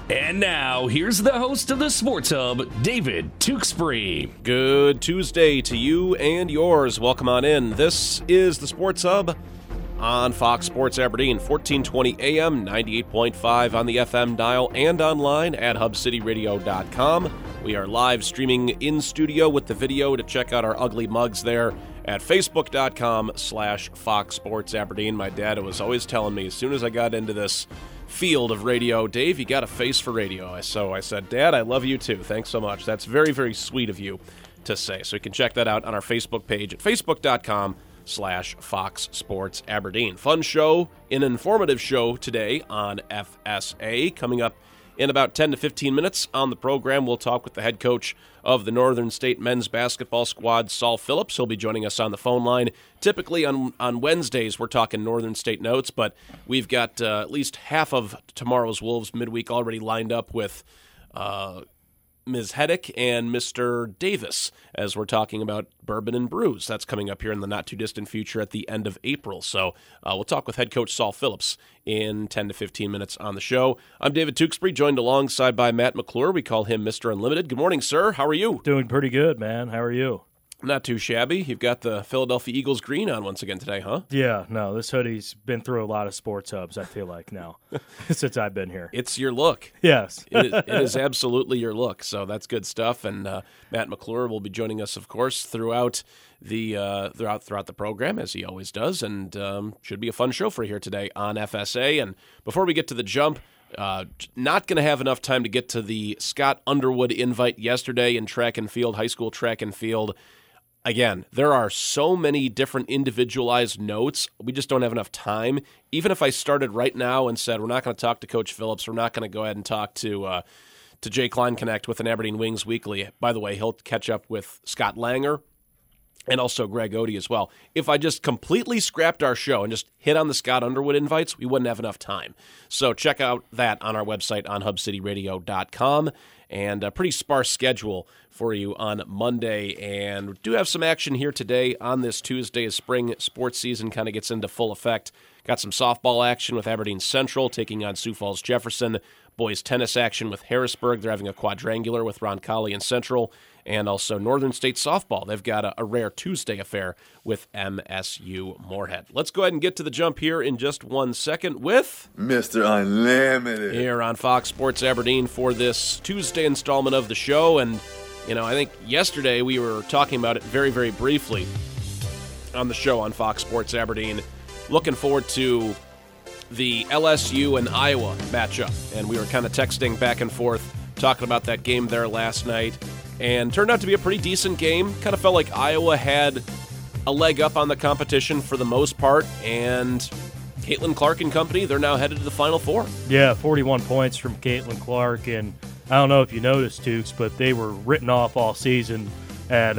And now, here's the host of the Sports Hub, David Tewksbury. Good Tuesday to you and yours. Welcome on in. This is the Sports Hub on Fox Sports Aberdeen, 1420 AM, 98.5 on the FM dial, and online at hubcityradio.com. We are live streaming in studio with the video to check out our ugly mugs there at facebook.com/Fox Sports Aberdeen. My dad was always telling me as soon as I got into this field of radio, Dave, you got a face for radio. So I said, Dad, I love you too. Thanks so much. That's very, very sweet of you to say. So you can check that out on our Facebook page at facebook.com/Fox Sports Aberdeen. Fun show, an informative show today on FSA. Coming up in about 10 to 15 minutes on the program, we'll talk with the head coach of the Northern State men's basketball squad, Saul Phillips. He'll be joining us on the phone line. Typically on Wednesdays, we're talking Northern State notes, but we've got at least half of tomorrow's Wolves midweek already lined up with Ms. Heddick and Mr. Davis as we're talking about Bourbon and Brews. That's coming up here in the not-too-distant future at the end of April. So we'll talk with head coach Saul Phillips in 10 to 15 minutes on the show. I'm David Tewksbury, joined alongside by Matt McClure. We call him Mr. Unlimited. Good morning, sir. How are you? Doing pretty good, man. How are you? Not too shabby. You've got the Philadelphia Eagles green on once again today, huh? Yeah, no, this hoodie's been through a lot of sports hubs, I feel like, now, since I've been here. It's your look. Yes. It is absolutely your look, so that's good stuff. And Matt McClure will be joining us, of course, throughout the program, as he always does, and should be a fun show for you here today on FSA. And before we get to the jump, not going to have enough time to get to the Scott Underwood invite yesterday in track and field, high school track and field. Again, there are so many different individualized notes. We just don't have enough time. Even if I started right now and said, we're not going to talk to Coach Phillips, we're not going to go ahead and talk to Jay Kleinknecht with an Aberdeen Wings Weekly. By the way, he'll catch up with Scott Langer and also Greg Odie as well. If I just completely scrapped our show and just hit on the Scott Underwood invites, we wouldn't have enough time. So check out that on our website on hubcityradio.com. And a pretty sparse schedule for you on Monday. And we do have some action here today on this Tuesday as spring sports season kind of gets into full effect. Got some softball action with Aberdeen Central taking on Sioux Falls Jefferson. Boys tennis action with Harrisburg. They're having a quadrangular with Roncalli and Central. And also Northern State softball. They've got a rare Tuesday affair with MSU Moorhead. Let's go ahead and get to the jump here in just 1 second with Mr. Unlimited here on Fox Sports Aberdeen for this Tuesday installment of the show. And, you know, I think yesterday we were talking about it very, very briefly on the show on Fox Sports Aberdeen. Looking forward to the LSU and Iowa matchup. And we were kind of texting back and forth, talking about that game there last night. And turned out to be a pretty decent game. Kind of felt like Iowa had a leg up on the competition for the most part. And Caitlin Clark and company, they're now headed to the Final Four. Yeah, 41 points from Caitlin Clark. And I don't know if you noticed, Tukes, but they were written off all season at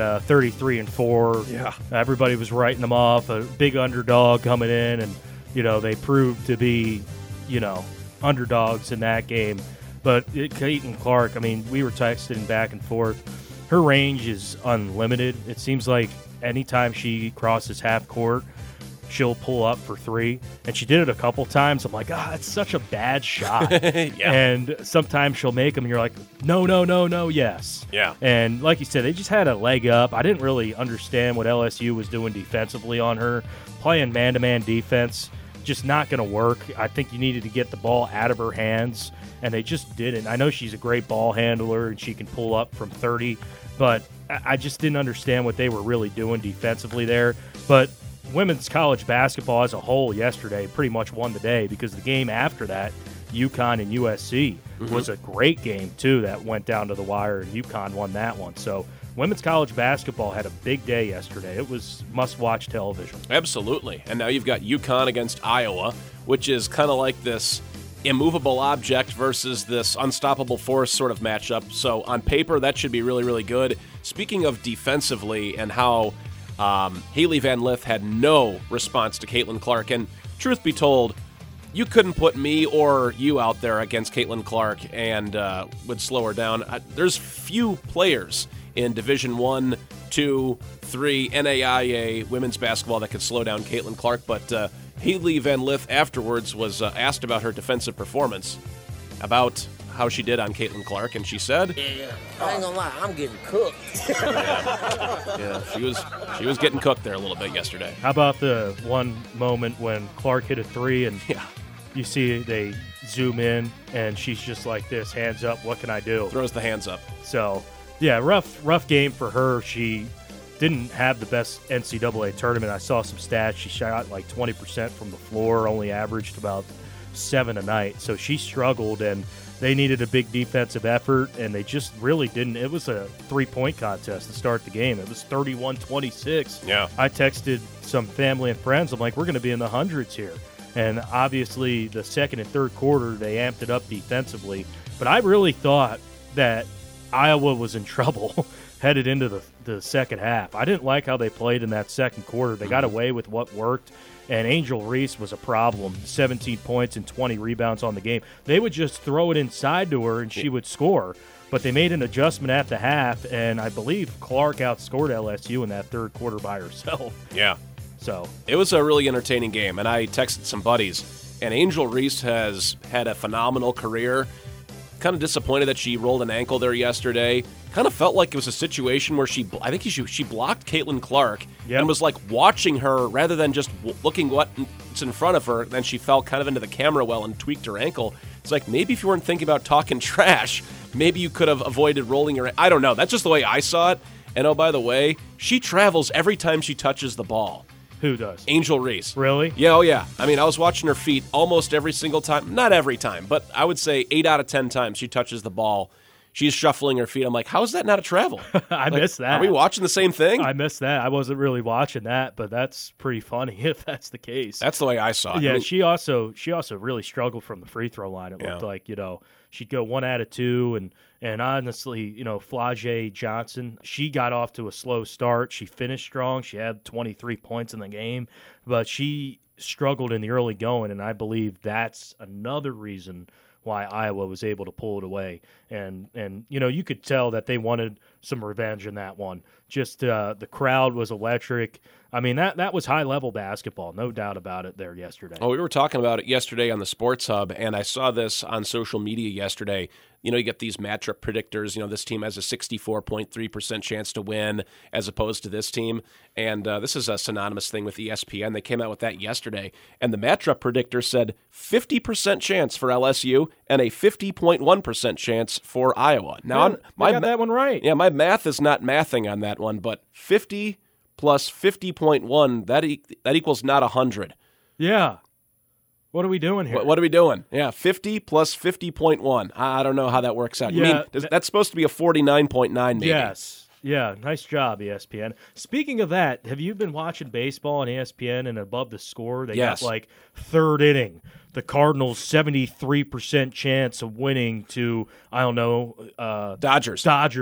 33-4. Yeah. Everybody was writing them off. A big underdog coming in. And, you know, they proved to be, you know, underdogs in that game. But Caitlin Clark, I mean, we were texting back and forth. Her range is unlimited. It seems like anytime she crosses half court, she'll pull up for three. And she did it a couple times. I'm like, it's such a bad shot. Yeah. And sometimes she'll make them, and you're like, no, yes. Yeah. And like you said, they just had a leg up. I didn't really understand what LSU was doing defensively on her. Playing man-to-man defense, just not going to work. I think you needed to get the ball out of her hands, and they just didn't. I know she's a great ball handler, and she can pull up from 30, but I just didn't understand what they were really doing defensively there. But women's college basketball as a whole yesterday pretty much won the day, because the game after that, UConn and USC, was a great game, too, that went down to the wire, and UConn won that one. So women's college basketball had a big day yesterday. It was must-watch television. Absolutely. And now you've got UConn against Iowa, which is kind of like this immovable object versus this unstoppable force sort of matchup. So on paper, that should be really, really good. Speaking of defensively and how Haley Van Lith had no response to Caitlin Clark, and truth be told, you couldn't put me or you out there against Caitlin Clark and would slow her down. There's few players in Division I, II, III, NAIA women's basketball that could slow down Caitlin Clark, but Haley Van Lith afterwards was asked about her defensive performance, about how she did on Caitlin Clark, and she said, Yeah, I ain't gonna lie, I'm getting cooked. yeah, she was getting cooked there a little bit yesterday. How about the one moment when Clark hit a three and you see they zoom in and she's just like this, hands up, what can I do? Throws the hands up. So, yeah, rough game for her. She didn't have the best NCAA tournament. I saw some stats. She shot like 20% from the floor, only averaged about 7 a night. So she struggled, and they needed a big defensive effort, and they just really didn't. It was a 3-point contest to start the game. It was 31-26. Yeah. I texted some family and friends. I'm like, we're going to be in the hundreds here. And obviously the second and third quarter, they amped it up defensively. But I really thought that Iowa was in trouble headed into the second half. I didn't like how they played in that second quarter. They got away with what worked, and Angel Reese was a problem. 17 points and 20 rebounds on the game. They would just throw it inside to her, and she would score. But they made an adjustment at the half, and I believe Clark outscored LSU in that third quarter by herself. Yeah. So it was a really entertaining game, and I texted some buddies, and Angel Reese has had a phenomenal career. Kind of disappointed that she rolled an ankle there yesterday. Kind of felt like it was a situation where she blocked Caitlin Clark and was like watching her rather than just looking what's in front of her. Then she fell kind of into the camera well and tweaked her ankle. It's like, maybe if you weren't thinking about talking trash, maybe you could have avoided rolling your. I don't know. That's just the way I saw it. And oh, by the way, she travels every time she touches the ball. who does? Angel Reese. Really? Yeah, oh yeah. I mean, I was watching her feet almost every single time. Not every time, but I would say 8 out of 10 times she touches the ball, she's shuffling her feet. I'm like, how is that not a travel? I missed that. Are we watching the same thing? I missed that. I wasn't really watching that, but that's pretty funny if that's the case. That's the way I saw it. Yeah, I mean, she also really struggled from the free throw line. It looked like, she'd go 1 out of 2, and honestly, Flau'jae Johnson, she got off to a slow start. She finished strong. She had 23 points in the game, but she struggled in the early going, and I believe that's another reason why Iowa was able to pull it away. And you could tell that they wanted some revenge in that one. Just the crowd was electric. I mean, that was high-level basketball, no doubt about it there yesterday. Oh, we were talking about it yesterday on the Sports Hub, and I saw this on social media yesterday. You get these matchup predictors. This team has a 64.3% chance to win as opposed to this team. And this is a synonymous thing with ESPN. They came out with that yesterday. And the matchup predictor said 50% chance for LSU and a 50.1% chance for Iowa. Now, I got that one right. Yeah, my math is not mathing on that one, but 50 plus 50.1, that equals not 100. Yeah. What are we doing here? What are we doing? Yeah, 50 plus 50.1. I don't know how that works out. Yeah, that's supposed to be a 49.9 maybe. Yes. Yeah, nice job, ESPN. Speaking of that, have you been watching baseball on ESPN and above the score? They got like third inning. The Cardinals 73% chance of winning to, Dodgers.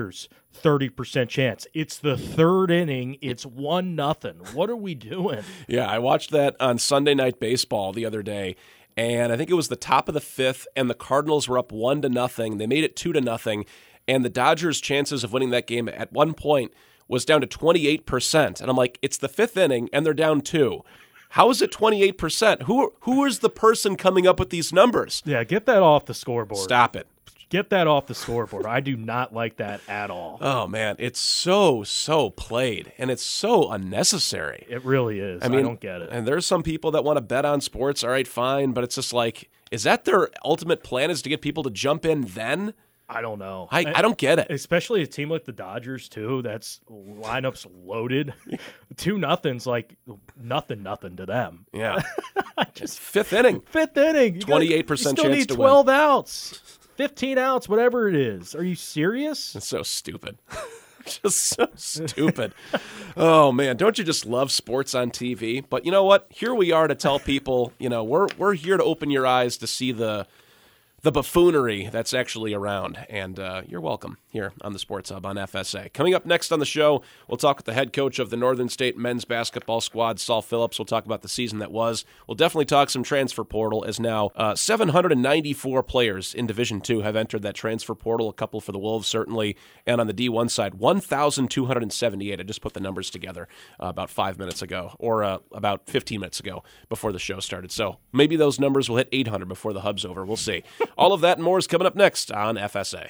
30% chance. It's the third inning. It's 1-0. What are we doing? Yeah, I watched that on Sunday Night Baseball the other day, and I think it was the top of the fifth, and the Cardinals were up 1-0. They made it 2-0, and the Dodgers' chances of winning that game at one point was down to 28%. And I'm like, it's the fifth inning, and they're down 2. How is it 28%? Who is the person coming up with these numbers? Yeah, get that off the scoreboard. Stop it. Get that off the scoreboard. I do not like that at all. Oh, man. It's so played, and it's so unnecessary. It really is. I don't get it. And there's some people that want to bet on sports. All right, fine. But it's just like, is that their ultimate plan, is to get people to jump in then? I don't know. I don't get it. Especially a team like the Dodgers, too. That's lineup's loaded. 2-0's like nothing to them. Yeah. Just fifth inning. 28% chance to win. You still need 12 outs. 15 outs, whatever it is. Are you serious? It's so stupid. Just so stupid. Oh, man. Don't you just love sports on TV? But you know what? Here we are to tell people, we're here to open your eyes to see the buffoonery that's actually around. And you're welcome here on the Sports Hub on FSA. Coming up next on the show, we'll talk with the head coach of the Northern State men's basketball squad, Saul Phillips. We'll talk about the season that was. We'll definitely talk some transfer portal, as now 794 players in Division II have entered that transfer portal, a couple for the Wolves certainly, and on the D1 side, 1,278. I just put the numbers together about 5 minutes ago, or about 15 minutes ago before the show started. So maybe those numbers will hit 800 before the Hub's over. We'll see. All of that and more is coming up next on FSA.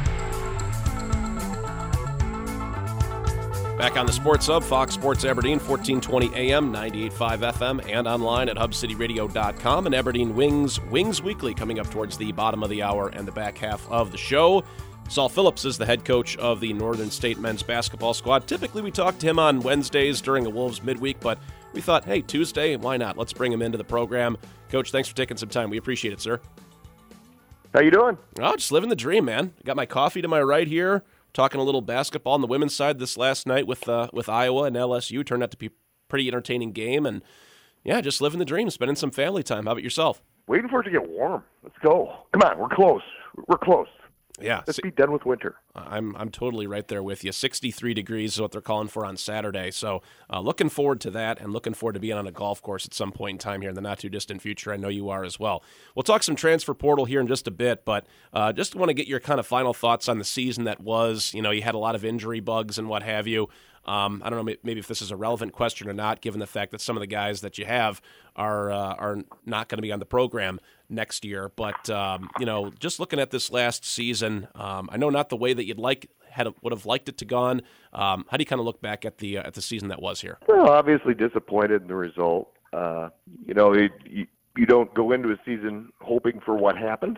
Back on the Sports Hub, Fox Sports Aberdeen, 1420 AM, 98.5 FM, and online at hubcityradio.com. And Aberdeen Wings Weekly coming up towards the bottom of the hour and the back half of the show. Saul Phillips is the head coach of the Northern State men's basketball squad. Typically, we talk to him on Wednesdays during the Wolves midweek, but we thought, hey, Tuesday, why not? Let's bring him into the program. Coach, thanks for taking some time. We appreciate it, sir. How you doing? Oh, just living the dream, man. Got my coffee to my right here. Talking a little basketball on the women's side this last night with Iowa and LSU. Turned out to be a pretty entertaining game. And, yeah, just living the dream, spending some family time. How about yourself? Waiting for it to get warm. Let's go. Come on, we're close. We're close. Yeah. Let's be done with winter. I'm totally right there with you. 63 degrees is what they're calling for on Saturday. So looking forward to that and looking forward to being on a golf course at some point in time here in the not-too-distant future. I know you are as well. We'll talk some transfer portal here in just a bit, but just want to get your kind of final thoughts on the season that was. You know, you had a lot of injury bugs and what have you. I don't know maybe if this is a relevant question or not, given the fact that some of the guys that you have are not going to be on the program next year. But, you know, just looking at this last season, I know not the way that would have liked it to gone. How do you kind of look back at the season that was here? Well, obviously disappointed in the result. You know, you don't go into a season hoping for what happened.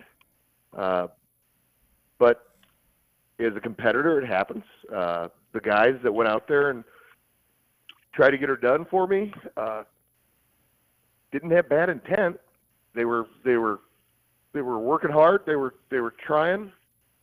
But as a competitor, it happens. The guys that went out there and tried to get her done for me didn't have bad intent. They were working hard. They were trying.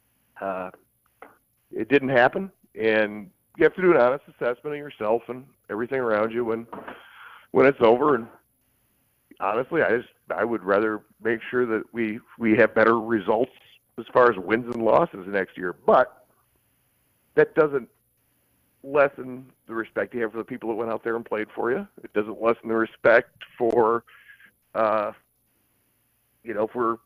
It didn't happen, and you have to do an honest assessment of yourself and everything around you when it's over. And honestly, I would rather make sure that we have better results as far as wins and losses next year. But that doesn't lessen the respect you have for the people that went out there and played for you. It doesn't lessen the respect for, you know, for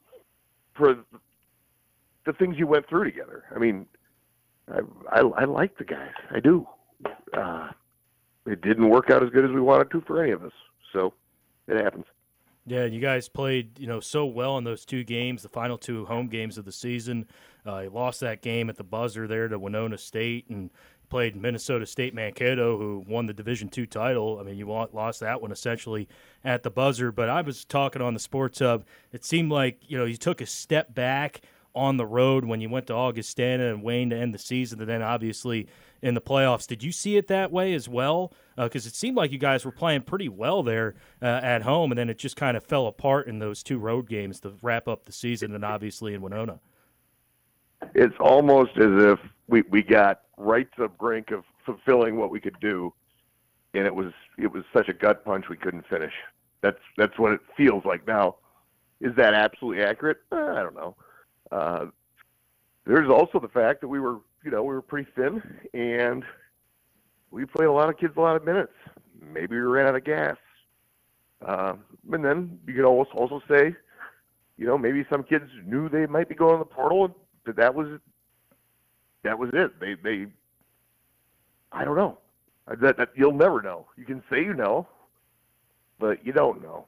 the things you went through together. I mean, I like the guys. I do. It didn't work out as good as we wanted to for any of us. So it happens. Yeah, you guys played, you know, so well in those two games, the final two home games of the season. You lost that game at the buzzer there to Winona State and played Minnesota State Mankato, who won the Division II title. I mean, you lost that one essentially at the buzzer. But I was talking on the Sports Hub. It seemed like, you know, you took a step back on the road when you went to Augustana and Wayne to end the season, and then obviously in the playoffs. Did you see it that way as well? Because it seemed like you guys were playing pretty well there at home, and then it just kind of fell apart in those two road games to wrap up the season, and obviously in Winona. It's almost as if we got right to the brink of fulfilling what we could do, and it was such a gut punch we couldn't finish. That's what it feels like now. Is that absolutely accurate? I don't know. There's also the fact that we were pretty thin, and we played a lot of kids a lot of minutes. Maybe we ran out of gas. And then you could also say, you know, maybe some kids knew they might be going to the portal, but that was it. They I don't know. That you'll never know. You can say you know, but you don't know.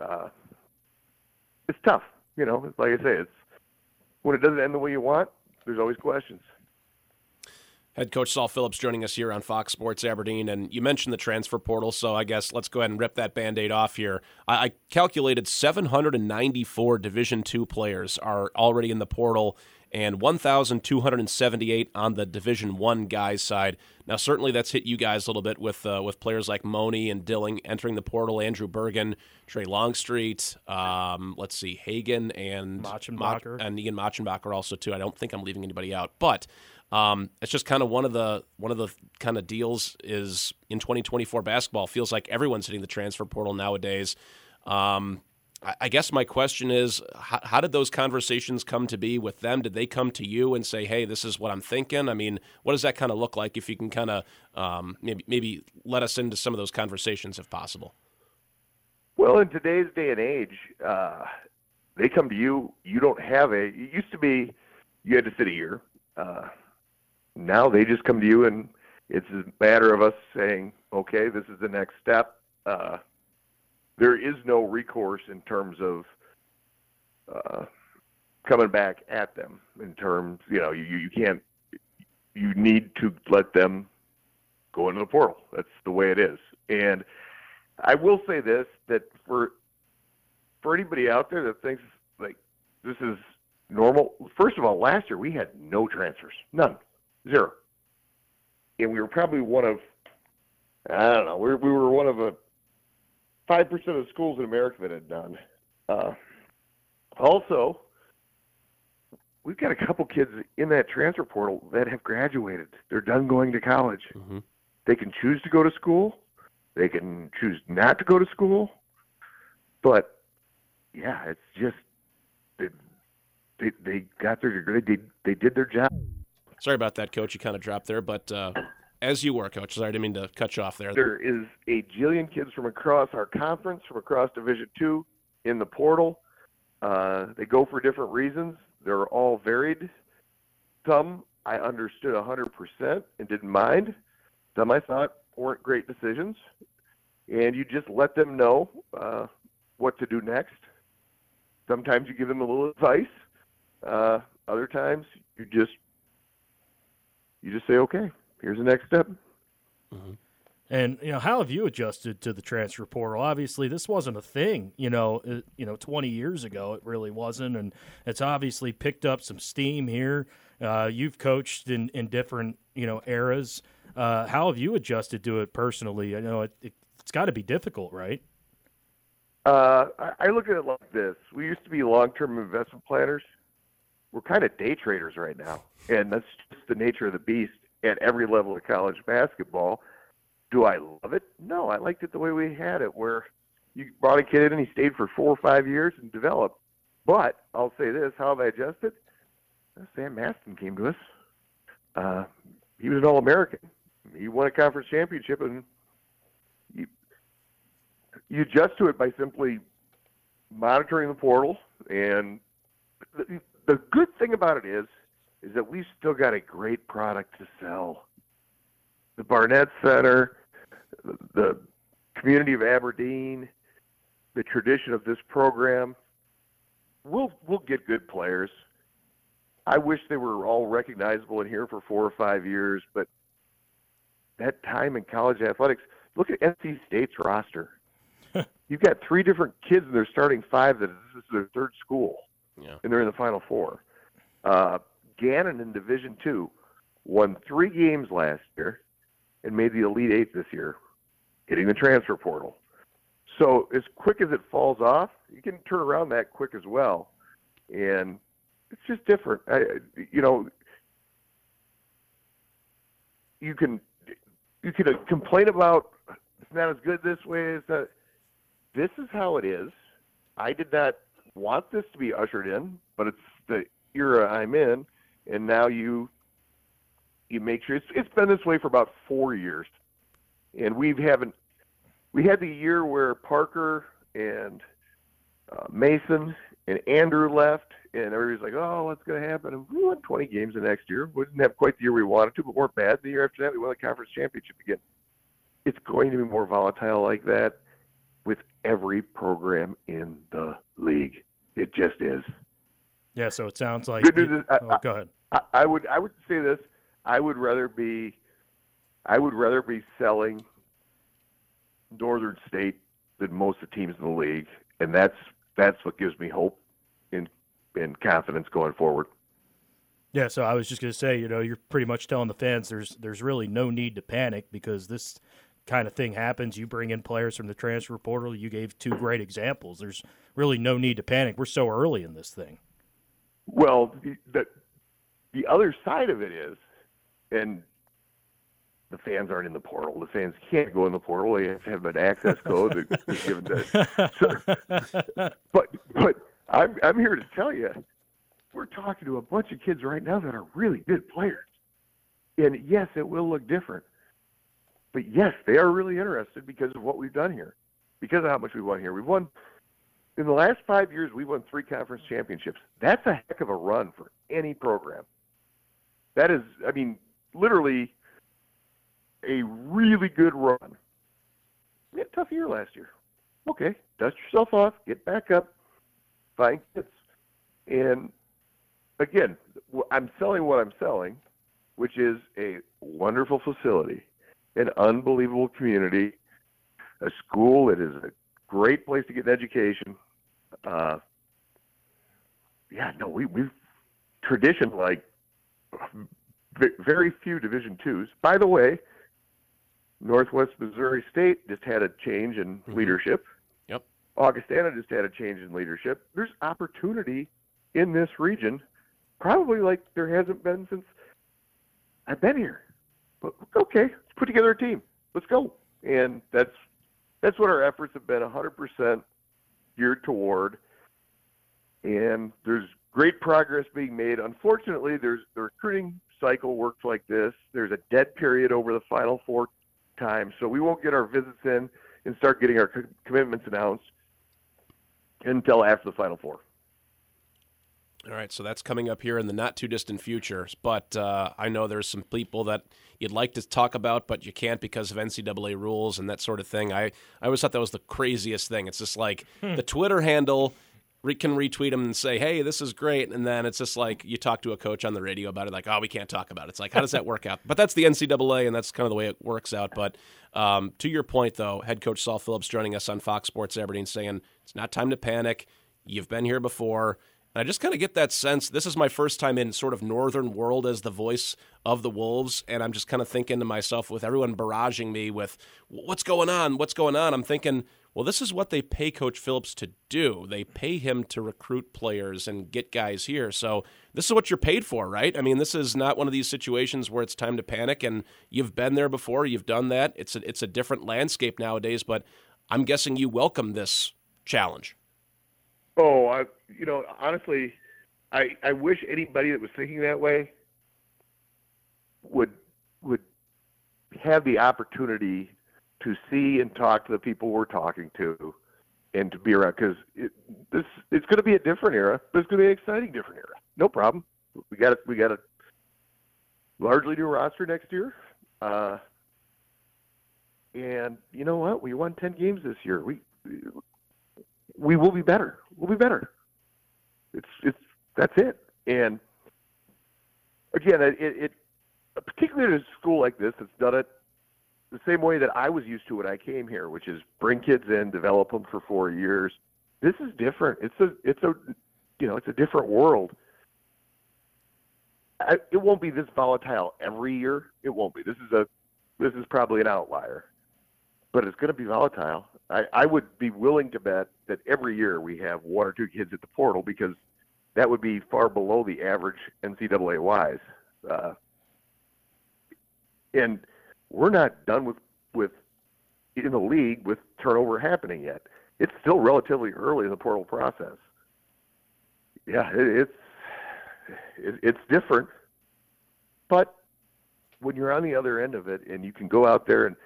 It's tough. You know, like I say, it's when it doesn't end the way you want, there's always questions. Head coach Saul Phillips joining us here on Fox Sports Aberdeen, and you mentioned the transfer portal, so I guess let's go ahead and rip that Band-Aid off here. I calculated 794 Division II players are already in the portal, and 1,278 on the Division I guys side. Now, certainly that's hit you guys a little bit with players like Money and Dilling entering the portal, Andrew Bergen, Trey Longstreet, Hagen and Machenbacher. And Ian Machenbacher also too. I don't think I'm leaving anybody out, but it's just kind of one of the kind of deals is in 2024 basketball. Feels like everyone's hitting the transfer portal nowadays. I guess my question is, how did those conversations come to be with them? Did they come to you and say, hey, this is what I'm thinking? I mean, what does that kind of look like if you can kind of maybe let us into some of those conversations if possible? Well, in today's day and age, they come to you. You don't have it used to be you had to sit a year. Now they just come to you, and it's a matter of us saying, okay, this is the next step. There is no recourse in terms of coming back at them in terms, you can't, you need to let them go into the portal. That's the way it is. And I will say this, that for anybody out there that thinks like this is normal, first of all, last year we had no transfers, none, zero. And we were probably one of, I don't know, we were one of 5% of the schools in America that had none. Also, we've got a couple kids in that transfer portal that have graduated. They're done going to college. Mm-hmm. They can choose to go to school. They can choose not to go to school. But, yeah, it's just they got their degree. They did their job. Sorry about that, Coach. You kind of dropped there. But as you were, Coach, sorry, I didn't mean to cut you off there. There is a jillion kids from across our conference, from across Division II in the portal. They go for different reasons. They're all varied. Some I understood 100% and didn't mind. Some I thought weren't great decisions. And you just let them know what to do next. Sometimes you give them a little advice. Other times you just say, okay, here's the next step. Mm-hmm. And, how have you adjusted to the transfer portal? Obviously, this wasn't a thing, 20 years ago. It really wasn't. And it's obviously picked up some steam here. You've coached in different, eras. How have you adjusted to it personally? I know it's got to be difficult, right? I look at it like this. We used to be long-term investment planners. We're kind of day traders right now. And that's just the nature of the beast at every level of college basketball. Do I love it? No, I liked it the way we had it, where you brought a kid in and he stayed for 4 or 5 years and developed. But I'll say this, how have I adjusted? Sam Maston came to us. He was an All-American. He won a conference championship, and you adjust to it by simply monitoring the portal. And the good thing about it is that we've still got a great product to sell. The Barnett Center, the community of Aberdeen, the tradition of this program, we'll get good players. I wish they were all recognizable in here for 4 or 5 years, but that time in college athletics, look at NC State's roster. You've got 3 different kids in their starting 5 that this is their 3rd school, and they're in the Final Four. Gannon in Division II won 3 games last year and made the Elite 8 this year, hitting the transfer portal. So as quick as it falls off, you can turn around that quick as well. And it's just different. You can complain about it's not as good this way. This is how it is. I did not want this to be ushered in, but it's the era I'm in, and now you make sure it's been this way for about 4 years, and we had the year where Parker and Mason and Andrew left, and everybody's like, oh, what's going to happen? And we won 20 games the next year. We didn't have quite the year we wanted to, but weren't bad. The year after that, we won the conference championship again. It's going to be more volatile like that with every program in the league. It just is. Yeah, so it sounds like good news is, go ahead. I would say this. I would rather be selling Northern State than most of the teams in the league, and that's what gives me hope and confidence going forward. Yeah, so I was just going to say, you're pretty much telling the fans there's really no need to panic because this kind of thing happens. You bring in players from the transfer portal. You gave 2 great examples. There's really no need to panic. We're so early in this thing. Well, the other side of it is, and the fans aren't in the portal. The fans can't go in the portal. They have to have an access code that's given to. But I'm here to tell you, we're talking to a bunch of kids right now that are really good players. And yes, it will look different. But yes, they are really interested because of what we've done here, because of how much we won here. We've won, in the last 5 years, we won 3 conference championships. That's a heck of a run for any program. That is, literally a really good run. We had a tough year last year. Okay, dust yourself off, get back up, find kids. And again, I'm selling what I'm selling, which is a wonderful facility, an unbelievable community, a school that is a great place to get an education. We've tradition like very few Division IIs. By the way, Northwest Missouri State just had a change in leadership. Yep. Augustana just had a change in leadership. There's opportunity in this region, probably like there hasn't been since I've been here. But okay, let's put together a team. Let's go. And that's what our efforts have been 100% geared toward. And there's great progress being made. Unfortunately, the recruiting cycle works like this. There's a dead period over the Final Four time, so we won't get our visits in and start getting our commitments announced until after the Final Four. All right, so that's coming up here in the not-too-distant future. But I know there's some people that you'd like to talk about, but you can't because of NCAA rules and that sort of thing. I always thought that was the craziest thing. It's just like the Twitter handle can retweet them and say, hey, this is great, and then it's just like you talk to a coach on the radio about it, like, oh, we can't talk about it. It's like, how does that work out? But that's the NCAA, and that's kind of the way it works out. But to your point, though, head coach Saul Phillips joining us on Fox Sports Aberdeen saying, it's not time to panic. You've been here before. And I just kind of get that sense. This is my first time in sort of Northern World as the voice of the Wolves, and I'm just kind of thinking to myself, with everyone barraging me with, what's going on? What's going on? I'm thinking, well, this is what they pay Coach Phillips to do. They pay him to recruit players and get guys here. So this is what you're paid for, right? I mean, this is not one of these situations where it's time to panic, and you've been there before. You've done that. It's a different landscape nowadays, but I'm guessing you welcome this challenge. Oh, honestly, I wish anybody that was thinking that way would have the opportunity to see and talk to the people we're talking to, and to be around, because it's going to be a different era, but it's going to be an exciting different era. No problem. We got a largely new roster next year, and you know what? We won 10 games this year. We will be better. We'll be better. That's it. And again, it particularly at a school like this that's done it the same way that I was used to when I came here, which is bring kids in, develop them for 4 years. This is different. It's a different world. It won't be this volatile every year. It won't be. This is probably an outlier, but it's going to be volatile. I would be willing to bet that every year we have one or two kids at the portal, because that would be far below the average NCAA-wise. And we're not done with in the league with turnover happening yet. It's still relatively early in the portal process. Yeah, it's different. But when you're on the other end of it and you can go out there and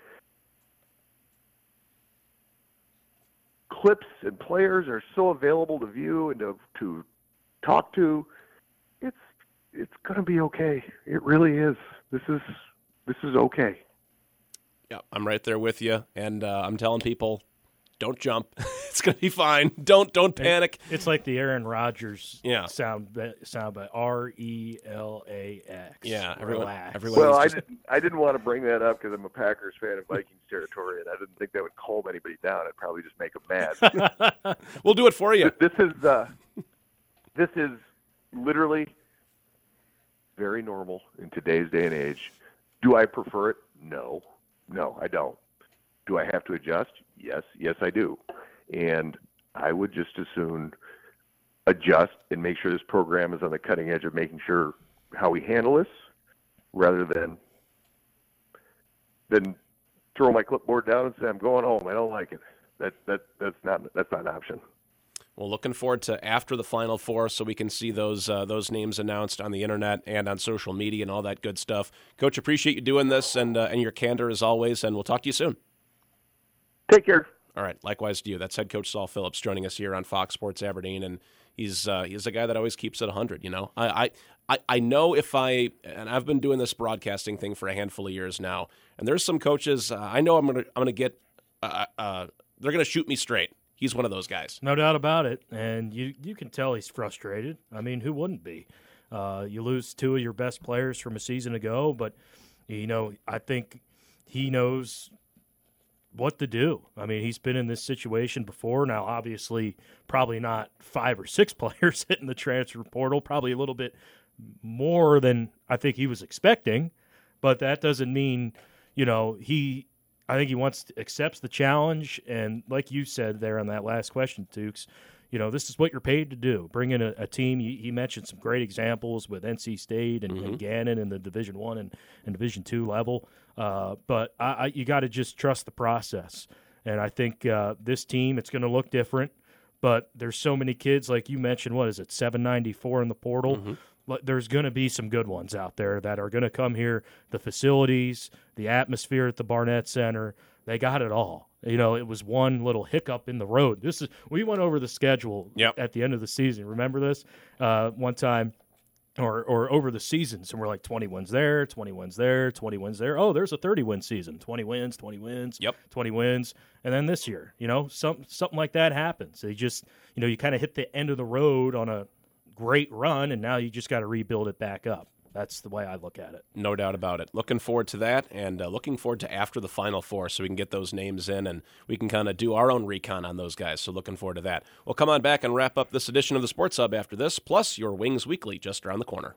clips and players are so available to view and to talk to, it's going to be okay. It really is. This is okay. Yeah, I'm right there with you, and I'm telling people, don't jump. It's going to be fine. Don't panic. It's like the Aaron Rodgers sound bite, RELAX. Yeah, everyone. Well, I didn't want to bring that up because I'm a Packers fan in Vikings territory, and I didn't think that would calm anybody down. It'd probably just make them mad. We'll do it for you. This is literally very normal in today's day and age. Do I prefer it? No, I don't. Do I have to adjust? Yes, I do. And I would just as soon adjust and make sure this program is on the cutting edge of making sure how we handle this, rather than throw my clipboard down and say, I'm going home. I don't like it. That's not an option. Well, looking forward to after the Final Four so we can see those names announced on the internet and on social media and all that good stuff. Coach, appreciate you doing this and your candor as always, and we'll talk to you soon. Take care. All right, likewise to you. That's head coach Saul Phillips joining us here on Fox Sports Aberdeen, and he's a guy that always keeps it 100. You know, I know and I've been doing this broadcasting thing for a handful of years now, and there's some coaches I know I'm gonna get they're gonna shoot me straight. He's one of those guys. No doubt about it, and you can tell he's frustrated. I mean, who wouldn't be? You lose two of your best players from a season ago, but, I think he knows what to do. I mean, he's been in this situation before. Now, obviously, probably not 5 or 6 players hitting the transfer portal, probably a little bit more than I think he was expecting, but that doesn't mean, I think he accepts the challenge, and like you said there on that last question, Tukes, this is what you're paid to do. Bring in a team. He mentioned some great examples with NC State and Gannon in the Division I and Division II level, but you got to just trust the process. And I think this team, it's going to look different, but there's so many kids, like you mentioned, 794 in the portal? Mm-hmm. There's going to be some good ones out there that are going to come here. The facilities, the atmosphere at the Barnett Center, they got it all. It was one little hiccup in the road. We went over the schedule at the end of the season. Remember this? One time, or over the seasons, and we're like 20 wins there, 20 wins there, 20 wins there. Oh, there's a 30-win season. 20 wins, 20 wins, 20 wins. And then this year, something like that happens. They just, you kind of hit the end of the road on a great run, and now you just got to rebuild it back up. That's the way I look at it. No doubt about it. Looking forward to that, and looking forward to after the Final Four so we can get those names in and we can kind of do our own recon on those guys. So looking forward to that. We'll come on back and wrap up this edition of the Sports Hub after this, plus your Wings Weekly just around the corner.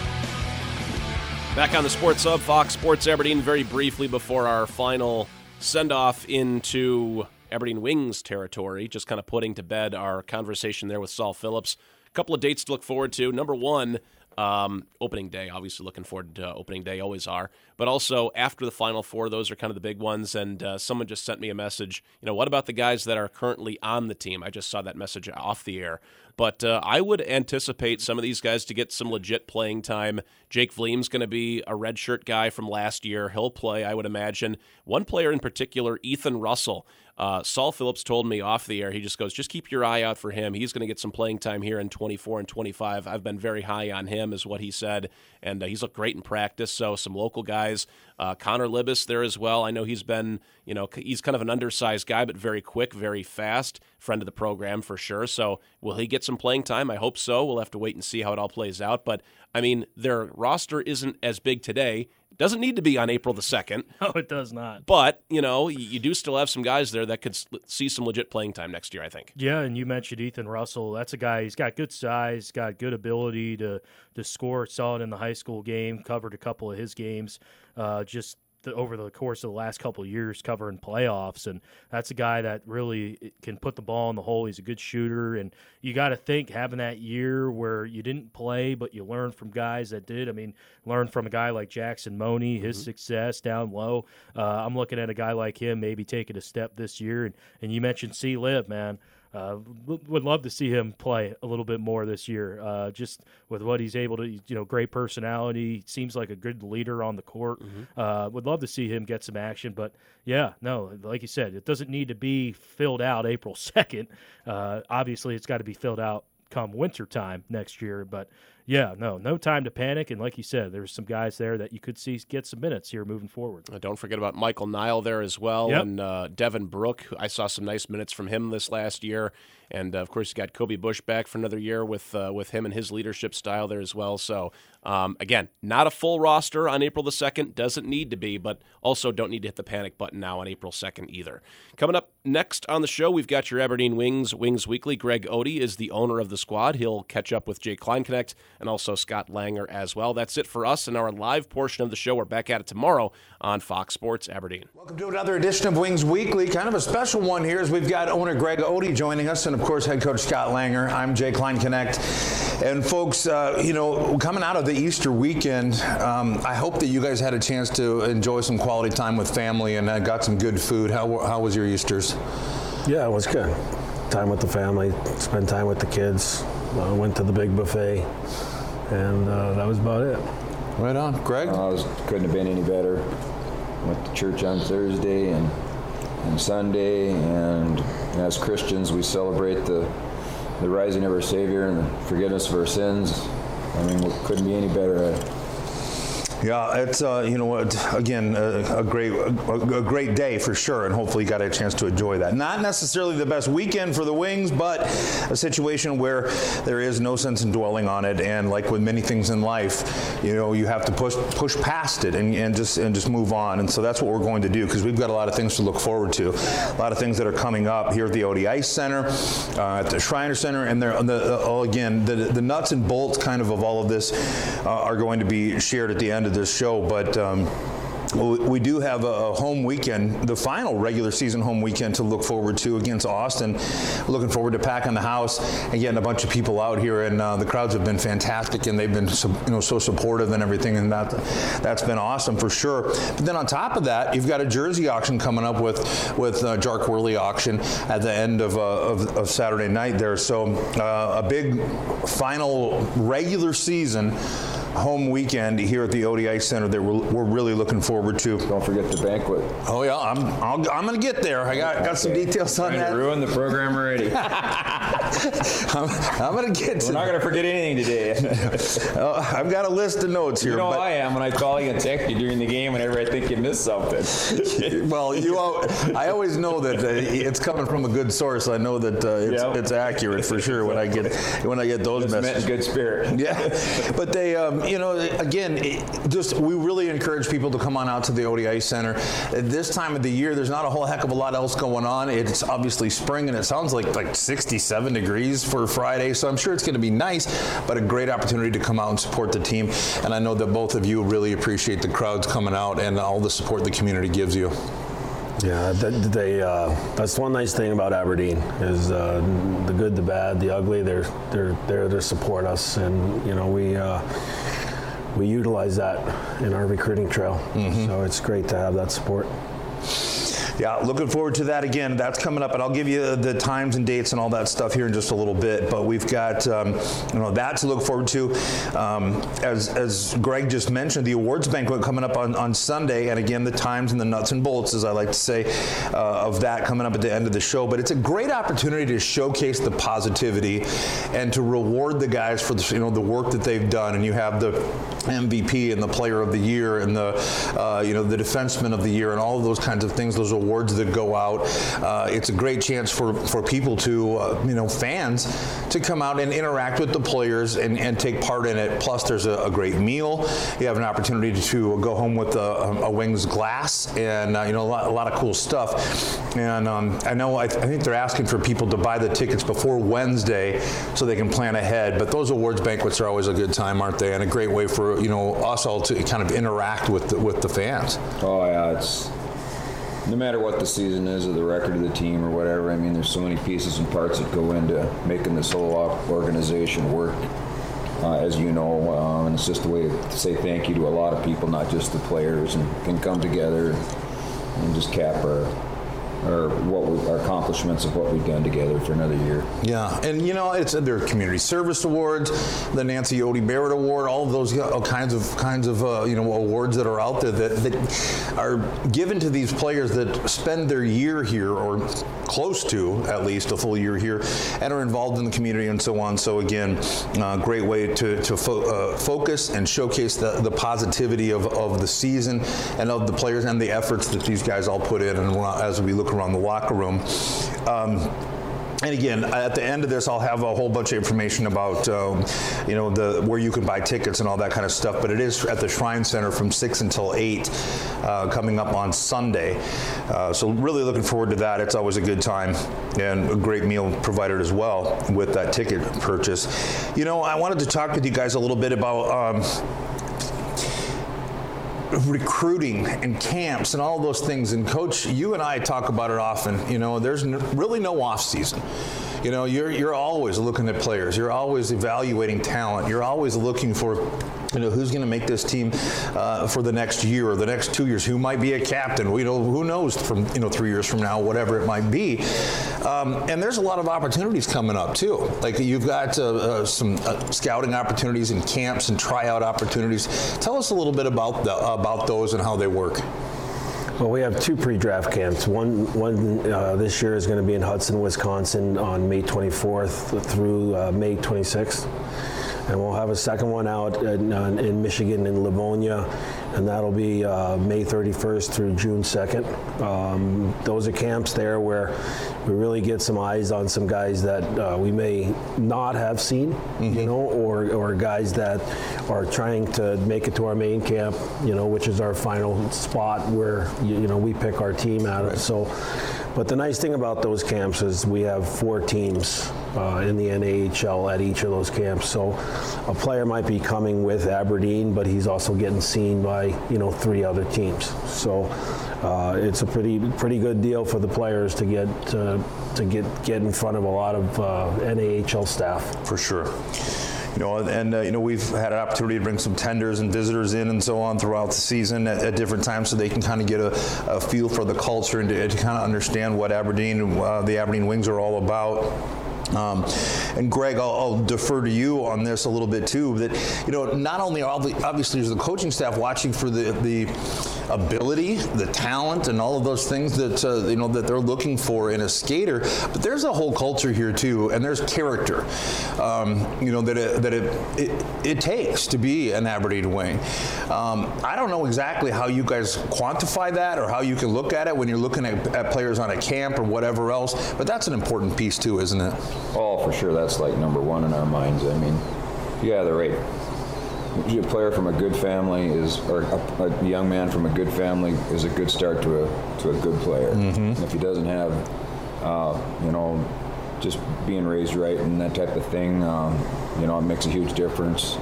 Back on the Sports Hub, Fox Sports Aberdeen, very briefly before our final send-off into Aberdeen Wings territory, just kind of putting to bed our conversation there with Saul Phillips. A couple of dates to look forward to. Number one, opening day, obviously looking forward to opening day, always are. But also after the Final Four, those are kind of the big ones. And someone just sent me a message, what about the guys that are currently on the team? I just saw that message off the air. But I would anticipate some of these guys to get some legit playing time. Jake Vleem's going to be a redshirt guy from last year. He'll play, I would imagine. One player in particular, Ethan Russell. Saul Phillips told me off the air, he just goes, just keep your eye out for him. He's going to get some playing time here in 24 and 25. I've been very high on him, is what he said, and he's looked great in practice. So some local guys, Connor Libas there as well. I know he's been, he's kind of an undersized guy, but very quick, very fast, friend of the program for sure. So will he get some playing time? I hope so. We'll have to wait and see how it all plays out. But, I mean, their roster isn't as big today. Doesn't need to be on April the 2nd. No, it does not. But, you do still have some guys there that could see some legit playing time next year, I think. Yeah, and you mentioned Ethan Russell. That's a guy, he's got good size, got good ability to score. Saw it in the high school game, covered a couple of his games over the course of the last couple of years covering playoffs, and that's a guy that really can put the ball in the hole. He's a good shooter, and you got to think having that year where you didn't play but you learned from guys that did. I mean, learn from a guy like Jackson Money, his success down low. I'm looking at a guy like him maybe taking a step this year, and you mentioned C-Lib, man. Would love to see him play a little bit more this year, just with what he's able to, great personality, seems like a good leader on the court. Would love to see him get some action, but like you said, it doesn't need to be filled out April 2nd. Obviously, it's got to be filled out come wintertime next year, but no time to panic. And like you said, there's some guys there that you could see get some minutes here moving forward. Don't forget about Michael Nile there as well, and Devin Brook. I saw some nice minutes from him this last year. And, of course, you got Kobe Bush back for another year with him and his leadership style there as well. So, again, not a full roster on April the 2nd. Doesn't need to be, but also don't need to hit the panic button now on April 2nd either. Coming up next on the show, we've got your Aberdeen Wings Weekly. Greg Odie is the owner of the squad. He'll catch up with Jay Kleinknecht and also Scott Langer as well. That's it for us in our live portion of the show. We're back at it tomorrow on Fox Sports Aberdeen. Welcome to another edition of Wings Weekly. Kind of a special one here as we've got owner Greg Odie joining us, and of course head coach Scott Langer. I'm Jay Kleinknecht. And folks, coming out of the Easter weekend, I hope that you guys had a chance to enjoy some quality time with family and got some good food. How was your Easters? Yeah, it was good. Time with the family, spent time with the kids, went to the big buffet, and that was about it. Right on. Greg? Couldn't have been any better. Went to church on Thursday and Sunday, and as Christians we celebrate the rising of our Savior and the forgiveness of our sins. I mean, it couldn't be any better. Yeah, it's again a great day for sure, and hopefully you got a chance to enjoy that. Not necessarily the best weekend for the Wings, but a situation where there is no sense in dwelling on it, and like with many things in life, you have to push past it and just move on. And so that's what we're going to do, because we've got a lot of things to look forward to, a lot of things that are coming up here at the Odie Ice Center, at the Shriner Center, and the nuts and bolts kind of all of this are going to be shared at the end of this show, but we do have a home weekend, the final regular season home weekend to look forward to against Austin. Looking forward to packing the house and getting a bunch of people out here, and the crowds have been fantastic, and they've been so supportive and everything, and that's been awesome for sure. But then on top of that, you've got a jersey auction coming up with Jark Worley auction at the end of Saturday night there. So a big final regular season home weekend here at the Odie Ice Center that we're really looking forward to. Don't forget the banquet. Oh yeah, I'm going to get there. I got some details on that. Ruin the program already. I'm going to get to. We're not going to forget anything today. I've got a list of notes here. I am when I call you and text you during the game whenever I think you missed something. Well, I always know that it's coming from a good source. I know that it's accurate for sure when I get those messages. Meant in good spirit. Yeah, but they. Again, we really encourage people to come on out to the Odie Ice Center. At this time of the year, there's not a whole heck of a lot else going on. It's obviously spring, and it sounds like 67 degrees for Friday, so I'm sure it's going to be nice, but a great opportunity to come out and support the team. And I know that both of you really appreciate the crowds coming out and all the support the community gives you. Yeah, that's one nice thing about Aberdeen is the good, the bad, the ugly. They're there to support us, and we utilize that in our recruiting trail. Mm-hmm. So it's great to have that support. Yeah, looking forward to that again. That's coming up, and I'll give you the times and dates and all that stuff here in just a little bit. But we've got that to look forward to. As Greg just mentioned, the awards banquet coming up on Sunday, and again the times and the nuts and bolts, as I like to say, of that coming up at the end of the show. But it's a great opportunity to showcase the positivity and to reward the guys for the work that they've done. And you have the MVP and the Player of the Year and the Defenseman of the Year and all of those kinds of things. Those awards that go out. It's a great chance for people to, fans, to come out and interact with the players and take part in it. Plus, there's a great meal. You have an opportunity to go home with a Wings glass and, a lot of cool stuff. And I think they're asking for people to buy the tickets before Wednesday so they can plan ahead. But those awards banquets are always a good time, aren't they? And a great way for, us all to kind of interact with the fans. Oh, yeah, it's... No matter what the season is or the record of the team or whatever, I mean, there's so many pieces and parts that go into making this whole organization work, as you know, and it's just a way to say thank you to a lot of people, not just the players, and can come together and just cap our accomplishments of what we've done together for another year. Yeah, and there are community service awards, the Nancy Odie Barrett Award, all of those kinds of awards that are out there that are given to these players that spend their year here, or close to at least a full year here, and are involved in the community and so on. So again, great way to focus and showcase the positivity of the season and of the players and the efforts that these guys all put in, and as we look around the locker room. And again, at the end of this, I'll have a whole bunch of information about, where you can buy tickets and all that kind of stuff. But it is at the Shrine Center from 6 until 8, coming up on Sunday. So really looking forward to that. It's always a good time and a great meal provided as well with that ticket purchase. I wanted to talk with you guys a little bit about recruiting and camps and all those things. And Coach, you and I talk about it often. There's really no off season. You're always looking at players. You're always evaluating talent. You're always looking for who's going to make this team for the next year or the next 2 years, who might be a captain. Who knows from 3 years from now, whatever it might be. And there's a lot of opportunities coming up too. Like you've got some scouting opportunities and camps and tryout opportunities. Tell us a little bit about those and how they work. Well, we have 2 pre-draft camps. One this year is going to be in Hudson, Wisconsin on May 24th through May 26th. and we'll have a second one out in Michigan in Livonia, and that'll be May 31st through June 2nd. Those are camps there where we really get some eyes on some guys that we may not have seen, you know, or guys that are trying to make it to our main camp, you know, which is our final spot where you know we pick our team out of. So, but the nice thing about those camps is we have 4 teams in the NAHL at each of those camps. So a player might be coming with Aberdeen, but he's also getting seen by, you know, 3 other teams. So it's a pretty good deal for the players to get in front of a lot of NAHL staff. For sure. You know, and you know, we've had an opportunity to bring some tenders and visitors in and so on throughout the season at different times, so they can kind of get a feel for the culture and to kind of understand what Aberdeen, the Aberdeen Wings are all about. And Greg, I'll defer to you on this a little bit too. That, you know, not only obviously is the coaching staff watching for the ability, the talent, and all of those things that you know that they're looking for in a skater, but there's a whole culture here too, and there's character. You know that it takes to be an Aberdeen Wing. I don't know exactly how you guys quantify that or how you can look at it when you're looking at players on a camp or whatever else, but that's an important piece too, isn't it? Oh, for sure. That's like number one in our minds. I mean, yeah, they're right. A player from a good family or a young man from a good family is a good start to a good player. And if he doesn't have, you know, just being raised right and that type of thing, you know, it makes a huge difference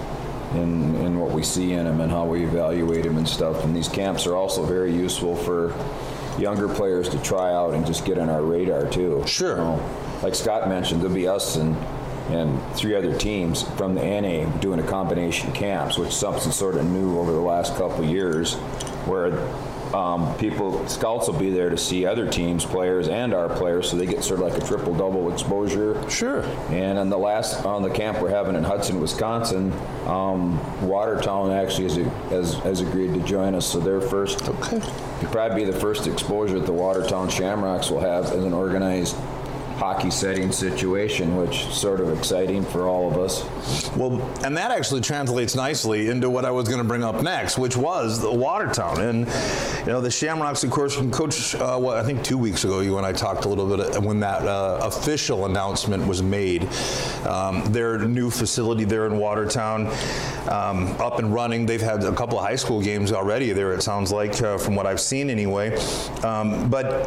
in what we see in him and how we evaluate him and stuff. And these camps are also very useful for younger players to try out and just get on our radar too. Sure. You know, like Scott mentioned, there'll be us and 3 other teams from the NA doing a combination camps, which is something sort of new over the last couple of years, where scouts will be there to see other teams' players and our players, so they get sort of like a triple-double exposure. Sure. And on the camp we're having in Hudson, Wisconsin, Watertown actually has agreed to join us, so they're first. Okay. It'll probably be the first exposure that the Watertown Shamrocks will have as an organized hockey setting situation, which is sort of exciting for all of us. Well, and that actually translates nicely into what I was going to bring up next, which was the Watertown. And, you know, the Shamrocks, of course, Coach, I think 2 weeks ago, you and I talked a little bit when that official announcement was made. Their new facility there in Watertown, up and running. They've had a couple of high school games already there, it sounds like, from what I've seen anyway. But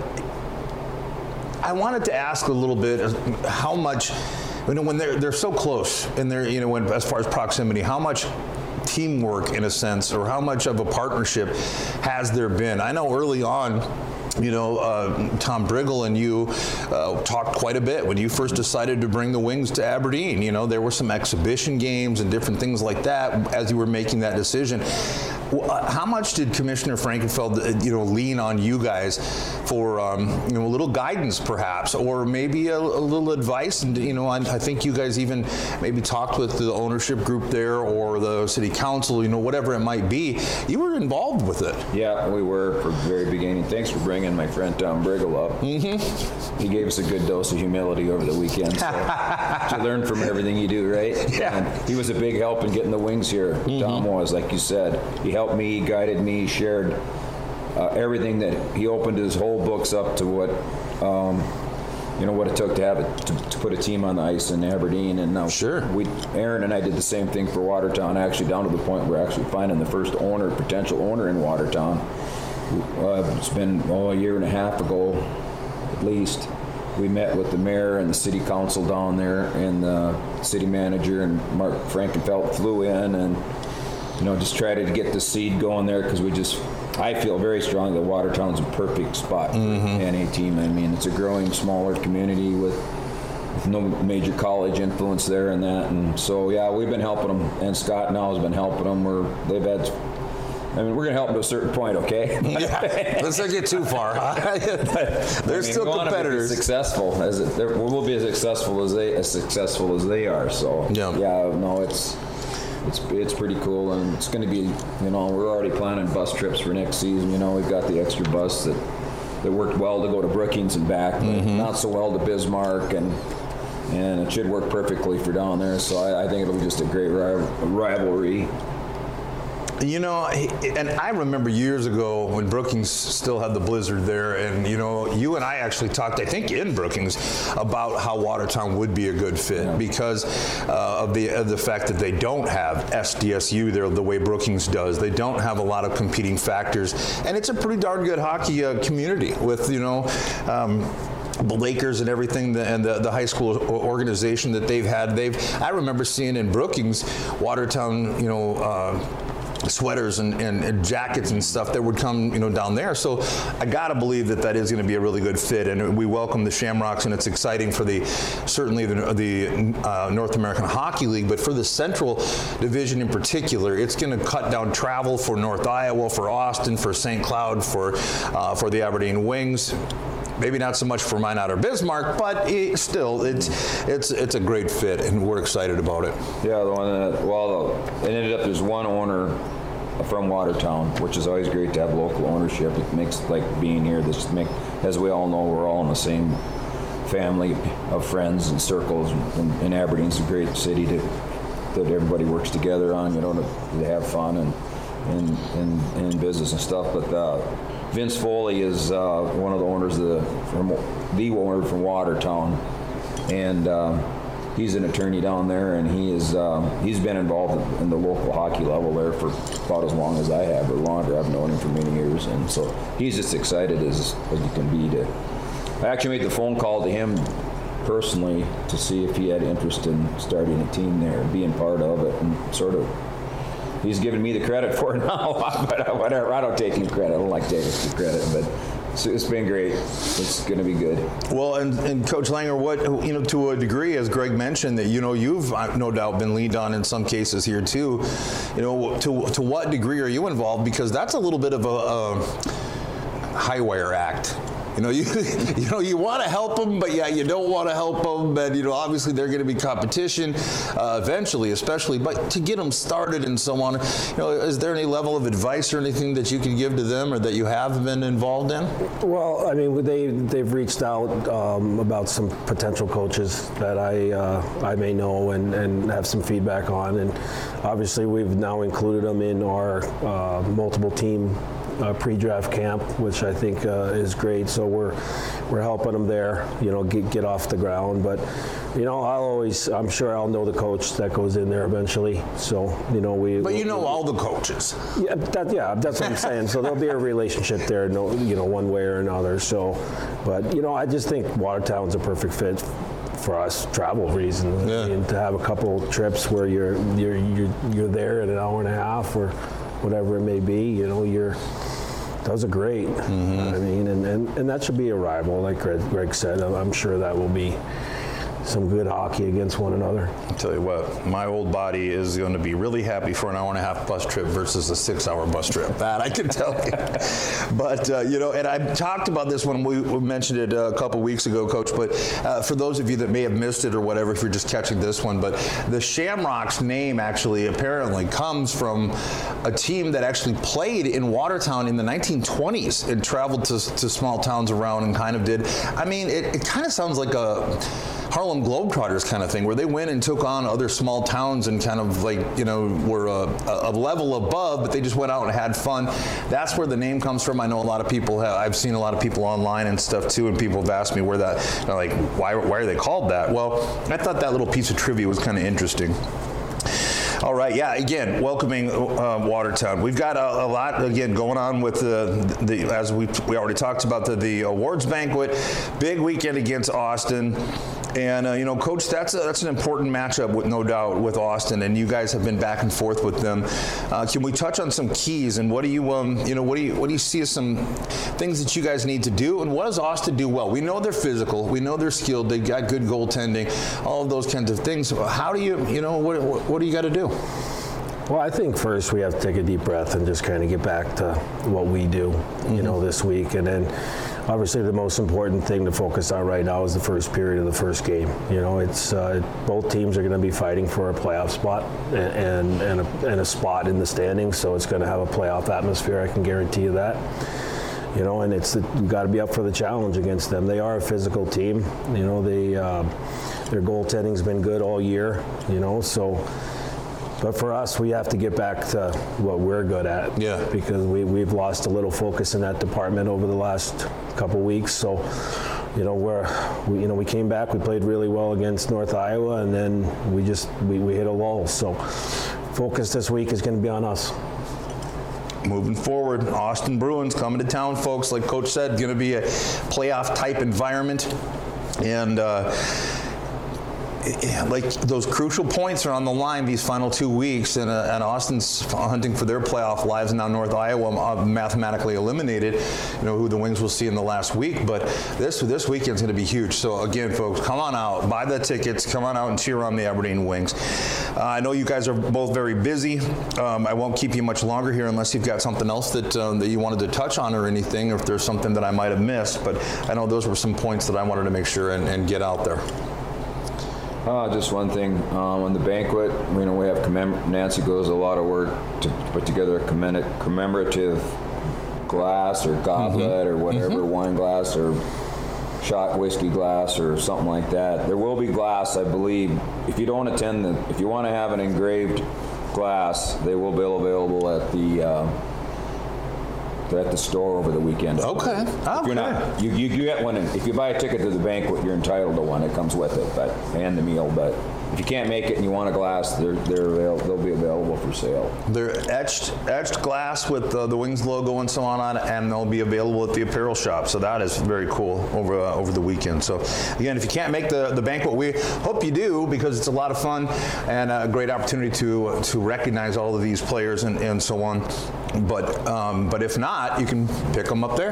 I wanted to ask a little bit how much, you know, when they're so close and they're, you know, as far as proximity, how much teamwork in a sense, or how much of a partnership has there been? I know early on, you know, Tom Briggle and you talked quite a bit when you first decided to bring the Wings to Aberdeen. You know, there were some exhibition games and different things like that as you were making that decision. How much did Commissioner Frankenfeld, you know, lean on you guys for, you know, a little guidance perhaps, or maybe a little advice? And, you know, I think you guys even maybe talked with the ownership group there or the city council, you know, whatever it might be. You were involved with it. Yeah, we were from the very beginning. Thanks for bringing my friend Tom Briggle up. He gave us a good dose of humility over the weekend. So you learn from everything you do, right? Yeah. And he was a big help in getting the Wings here. Tom was, like you said. He helped me, guided me, shared everything that he opened his whole books up to what, you know, what it took to have it, to put a team on the ice in Aberdeen. And now Aaron and I did the same thing for Watertown, actually down to the point we're actually finding the first potential owner in Watertown. It's been a year and a half ago, at least. We met with the mayor and the city council down there, and the city manager, and Mark Frankenfeld flew in and, you know, just tried to get the seed going there, because I feel very strongly that Watertown's a perfect spot for an NA team. I mean, it's a growing, smaller community with no major college influence there and that. And so, yeah, we've been helping them, and Scott now has been helping them. We're going to help them to a certain point, okay? Yeah. Let's not get too far. They're still competitors. Be successful we'll be as successful as they are. So, yeah, no, it's pretty cool, and it's going to be, you know, we're already planning bus trips for next season. You know, we've got the extra bus that worked well to go to Brookings and back, but not so well to Bismarck, and and it should work perfectly for down there. So I think it'll be just a great rivalry. You know, and I remember years ago when Brookings still had the blizzard there, and you know, you and I actually talked, I think in Brookings, about how Watertown would be a good fit because of the fact that they don't have SDSU there the way Brookings does. They don't have a lot of competing factors, and it's a pretty darn good hockey community with, you know, the Lakers and everything, and the high school organization that they've had. I remember seeing in Brookings, Watertown, you know, sweaters and jackets and stuff that would come, you know, down there. So I got to believe that is going to be a really good fit, and we welcome the Shamrocks, and it's exciting for certainly the North American Hockey League, but for the Central Division in particular, it's going to cut down travel for North Iowa, for Austin, for St. Cloud, for the Aberdeen Wings. Maybe not so much for Minot or Bismarck, but still, it's a great fit, and we're excited about it. Yeah, the one that, it ended up there's one owner from Watertown, which is always great to have local ownership. It makes like being here. As we all know, we're all in the same family of friends and circles, and Aberdeen's a great city that everybody works together on, you know, to have fun and in business and stuff. But Vince Foley is one of the owners the owner from Watertown, and he's an attorney down there, and he's been involved in the local hockey level there for about as long as I have, or longer. I've known him for many years, and so he's just excited as he can be I actually made the phone call to him personally to see if he had interest in starting a team there, being part of it, and sort of. He's giving me the credit for it now, but whatever. I don't take any credit. I don't like taking the credit, but it's been great. It's going to be good. Well, and Coach Langer, what, you know, to a degree, as Greg mentioned, that, you know, you've no doubt been leaned on in some cases here too. You know, to what degree are you involved? Because that's a little bit of a high wire act. You know, you want to help them, but yeah, you don't want to help them. And, you know, obviously they're going to be competition eventually, especially. But to get them started and so on, you know, is there any level of advice or anything that you can give to them or that you have been involved in? Well, I mean, they've reached out about some potential coaches that I may know and have some feedback on. And obviously we've now included them in our multiple team pre-draft camp, which I think is great. So we're helping them there, you know, get off the ground. But, you know, I'm sure I'll know the coach that goes in there eventually. So, you know, But you know all the coaches. Yeah, that's what I'm saying. So there'll be a relationship there, you know, one way or another. So, but, you know, I just think Watertown's a perfect fit for us, travel reasons. Yeah. I mean, to have a couple trips where you're there in an hour and a half or whatever it may be, you know, those are great. Mm-hmm. I mean, and that should be a rival, like Greg said. I'm sure that will be some good hockey against one another. I'll tell you what, my old body is going to be really happy for an hour and a half bus trip versus a 6-hour bus trip. That I can tell you. But, you know, and I talked about this when we mentioned it a couple weeks ago, Coach, but for those of you that may have missed it or whatever, if you're just catching this one, but the Shamrocks name actually apparently comes from a team that actually played in Watertown in the 1920s and traveled to small towns around and kind of did. I mean, it kind of sounds like a Harlem Globetrotters kind of thing, where they went and took on other small towns and kind of like, you know, were a level above, but they just went out and had fun. That's where the name comes from. I know a lot of people I've seen a lot of people online and stuff too, and people have asked me where that, you know, like, why are they called that? Well, I thought that little piece of trivia was kind of interesting. All right, yeah, again, welcoming Watertown. We've got a lot, again, going on with the as we already talked about, the awards banquet, big weekend against Austin. And, you know, Coach, that's an important matchup, with no doubt, with Austin, and you guys have been back and forth with them. Can we touch on some keys, and what do you, you know, what do you see as some things that you guys need to do, and what does Austin do well? We know they're physical, we know they're skilled, they got good goaltending, all of those kinds of things. How do you know, what do you got to do? Well, I think first we have to take a deep breath and just kind of get back to what we do, you know, this week. And then obviously the most important thing to focus on right now is the first period of the first game. You know, it's both teams are going to be fighting for a playoff spot and a spot in the standings. So it's going to have a playoff atmosphere, I can guarantee you that. You know, and you've got to be up for the challenge against them. They are a physical team. You know, Their goaltending's been good all year, so. But for us, we have to get back to what we're good at. Yeah. Because we've lost a little focus in that department over the last couple weeks. So, we came back, we played really well against North Iowa, and then we hit a lull. So, focus this week is going to be on us. Moving forward, Austin Bruins coming to town, folks. Like Coach said, going to be a playoff-type environment. And like those crucial points are on the line these final 2 weeks, and Austin's hunting for their playoff lives. Now North Iowa mathematically eliminated, who the Wings will see in the last week. But this weekend's going to be huge. So again, folks, come on out, buy the tickets, come on out and cheer on the Aberdeen Wings. I know you guys are both very busy. I won't keep you much longer here unless you've got something else that you wanted to touch on or anything, or if there's something that I might have missed. But I know those were some points that I wanted to make sure and get out there. Just one thing, on the banquet, we have Nancy goes a lot of work to put together a commemorative glass or goblet or whatever, wine glass or shot whiskey glass or something like that. There will be glass, I believe. If you don't attend if you want to have an engraved glass, they will be available at the store over the weekend. Okay. If you're not, you get one. If you buy a ticket to the banquet, you're entitled to one. It comes with it, and the meal. But if you can't make it and you want a glass, they'll be available for sale. They're etched glass with the Wings logo and so on it, and they'll be available at the apparel shop. So that is very cool over the weekend. So again, if you can't make the banquet, we hope you do, because it's a lot of fun and a great opportunity to recognize all of these players and so on. But if not, you can pick them up there.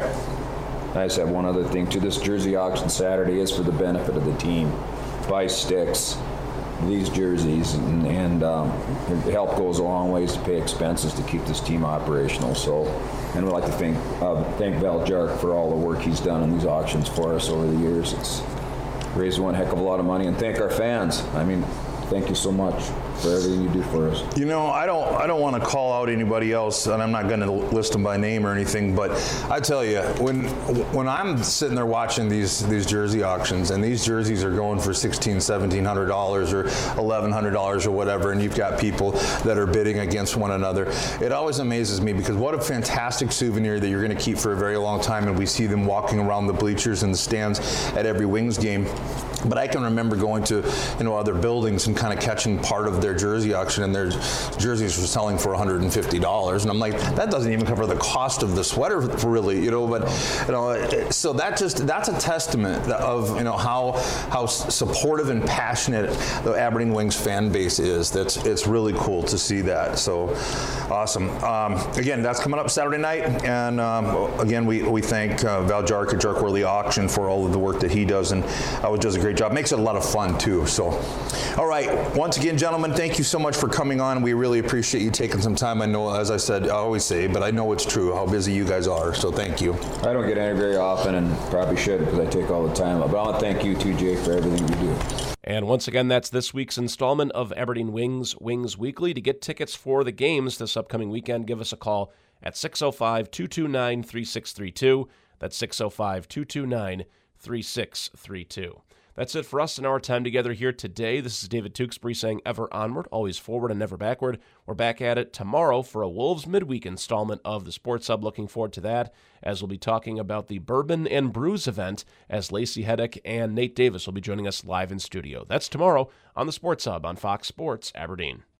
I just have one other thing too. This jersey auction Saturday is for the benefit of the team. Buy sticks, these jerseys, and help goes a long ways to pay expenses to keep this team operational. So, and we'd like to thank Val Jark for all the work he's done in these auctions for us over the years. It's raised one heck of a lot of money, and thank our fans. Thank you so much for everything you do for us. I don't want to call out anybody else, and I'm not going to list them by name or anything, but I tell you, when I'm sitting there watching these jersey auctions, and these jerseys are going for $1,600, $1,700 or $1,100 or whatever, and you've got people that are bidding against one another, it always amazes me, because what a fantastic souvenir that you're going to keep for a very long time, and we see them walking around the bleachers and the stands at every Wings game. But I can remember going to other buildings and kind of catching part of their jersey auction, and their jerseys were selling for $150, and I'm like, that doesn't even cover the cost of the sweater, really, But so that's a testament of how supportive and passionate the Aberdeen Wings fan base is. It's really cool to see that. So awesome. Again, that's coming up Saturday night, and again, we thank Val Jark at Jark Worley Auction for all of the work that he does, and always does a great job. Makes it a lot of fun too. So, all right. Once again, gentlemen, thank you so much for coming on. We really appreciate you taking some time. I know, as I said, I always say, but I know it's true how busy you guys are. So thank you. I don't get any very often, and probably should, because I take all the time. But I want to thank you too, Jake, for everything you do. And once again, that's this week's installment of Aberdeen Wings Weekly. To get tickets for the games this upcoming weekend, give us a call at 605-229-3632. That's 605-229-3632. That's it for us in our time together here today. This is David Tewksbury saying ever onward, always forward, and never backward. We're back at it tomorrow for a Wolves midweek installment of the Sports Hub. Looking forward to that, as we'll be talking about the Bourbon and Brews event, as Lacey Heddick and Nate Davis will be joining us live in studio. That's tomorrow on the Sports Hub on Fox Sports Aberdeen.